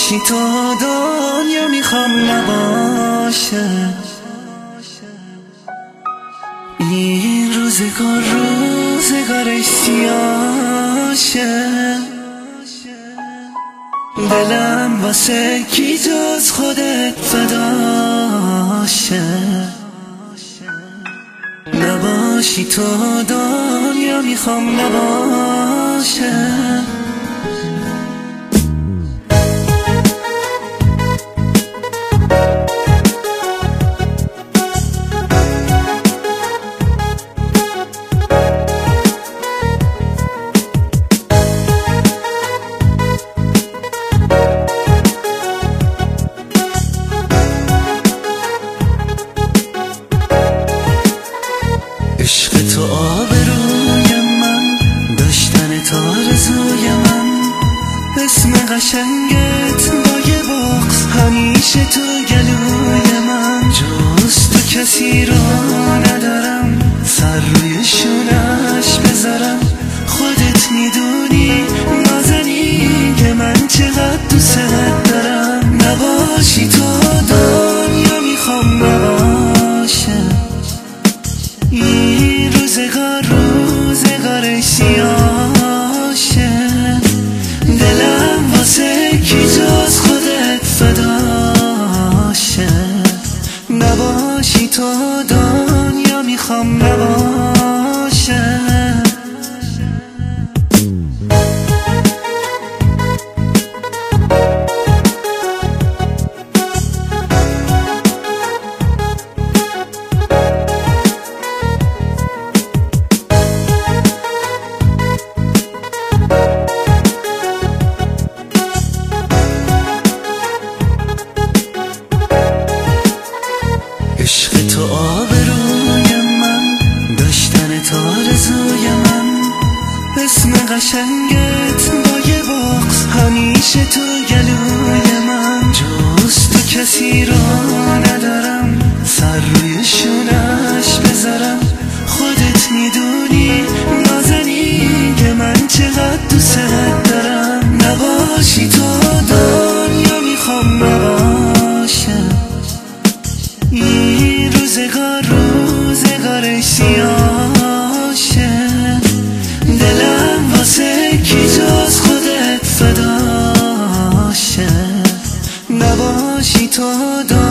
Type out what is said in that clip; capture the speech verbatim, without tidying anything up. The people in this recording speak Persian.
نباشی تو دنیا میخوام نباشه. این روزگار روزگار سیاشه، دلم واسه کی جز خودت فداشه. نباشی تو دنیا میخوام نباشه. عشق تو آبروی من، داشتن تو آرزوی من، اسم قشنگت با یه بغض همیشه تو گلوی من. جز تو کسی رو ندارم سر روی شونش بذارم. خودت میدونی نازنی که من چقدر دوست دارم. نباشی تو دنیا میخوام نباشه. این روزگار روزگار سیاشه، دلم واسه کی جز خودت فداشه. نباشی تو دنیا میخوام نباشه. عشق تو آبروی من، داشتن تو آرزوی من، اسم قشنگت با یه بغض همیشه تو گلوی من. جز تو کسی رو ندارم سر روی شونش بذارم. خودت میدونی نازنی که من چقدر دوست دارم. نباشی تو دنیا میخوام نباشه. این روزگار روزگار سیاشه، دلم واسه کی جز خودت فداشه. نباشی تو